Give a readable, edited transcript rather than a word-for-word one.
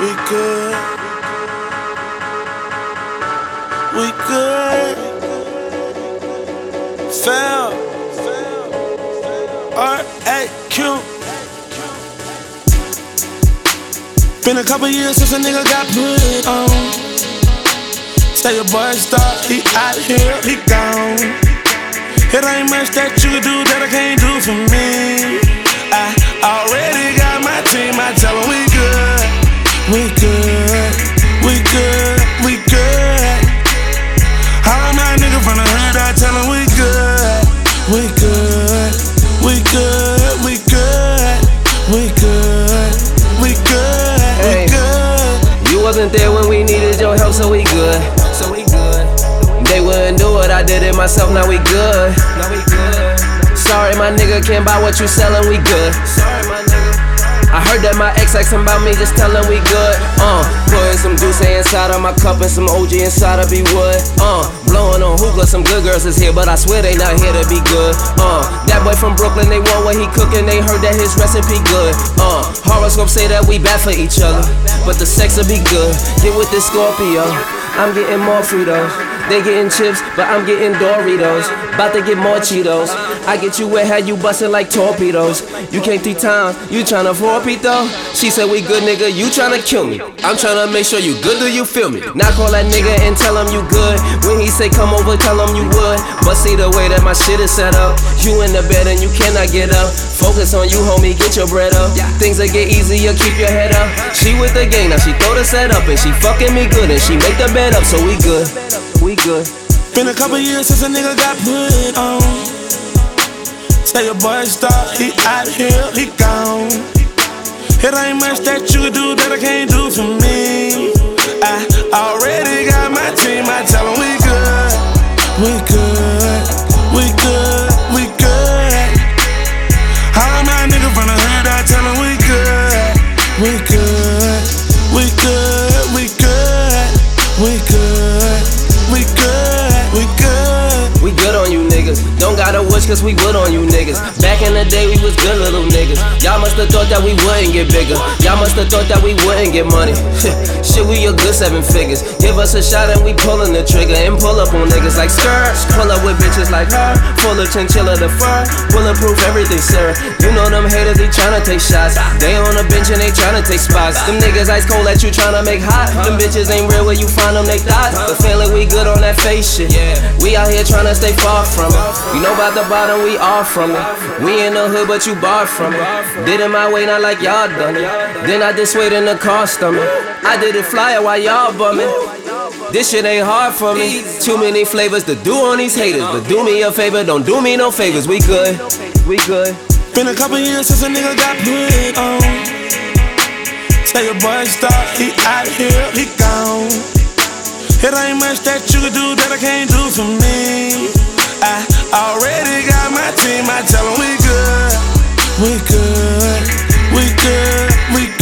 We good. We good. Fail. R-A-Q. Been a couple years since a nigga got put on. Say your boy star, he out here, he gone. It ain't much that you can do that I can't do for me. I already got my team, I tell them we good. We good, we good, we good. All of my niggas from the hood, I tell them we good. We good, we good, we good, we good, we good, we good. You wasn't there when we needed your help, so we good. They wouldn't do it, I did it myself, now we good. Sorry, my nigga, can't buy what you sellin', we good. I heard that my ex asking about me, just tell him we good. Putting some Douce inside of my cup and some OG inside of B-Wood. Blowing on hookah, some good girls is here, but I swear they not here to be good. That boy from Brooklyn, they want what he cooking, they heard that his recipe good. Horoscope say that we bad for each other, but the sex will be good. Get with this Scorpio, I'm getting more Fritos. They getting chips, but I'm getting Doritos. About to get more Cheetos. I get you wet, had you bustin' like torpedoes. You came 3 times, you tryna 4-peat though? She said we good nigga, you tryna kill me. I'm tryna make sure you good, do you feel me? Now call that nigga and tell him you good. When he say come over, tell him you would. But see the way that my shit is set up, you in the bed and you cannot get up. Focus on you homie, get your bread up. Things that get easier, keep your head up. She with the gang, now she throw the set up and she fucking me good and she make the bed up, so we good. We good. Been a couple years since a nigga got put on. Say your boy star, he out here, he gone. It ain't much that you can do that I can't do for me. I already got my team, I tell them we good. We good, we good, we good. All of my niggas from the hood, I tell them we good. We good, we good, we good, we good. We good, we good. We good on you niggas. Don't gotta wish cause we would on you niggas. Back in the day we was good little niggas. Y'all must've thought that we wouldn't get bigger. Y'all must've thought that we wouldn't get money. Shit, we a good 7 figures. Give us a shot and we pullin' the trigger. And pull up on niggas like skirts. Pull up with bitches like her. Full of chinchilla the fur. Bulletproof everything, sir. You know them haters, they tryna take shots. They on the bench and they tryna take spots. Them niggas ice cold that you tryna make hot. Them bitches ain't real where you find them, they thoughts. But feeling we good on that face shit. We out here tryna stay far from it. You know about the bottom, we all from it. We in the hood, but you barred from it. Did it my way, not like y'all done it. Then I just wait in the car stomach. I did it flyer while y'all bumming. This shit ain't hard for me. Too many flavors to do on these haters. But do me a favor, don't do me no favors. We good, we good. Been a couple years since a nigga got put on. Say your boy star, he out here, he gone. It ain't much that you can do that I can't do for me. I already got my team, I tell them we good. We good, we good, we good.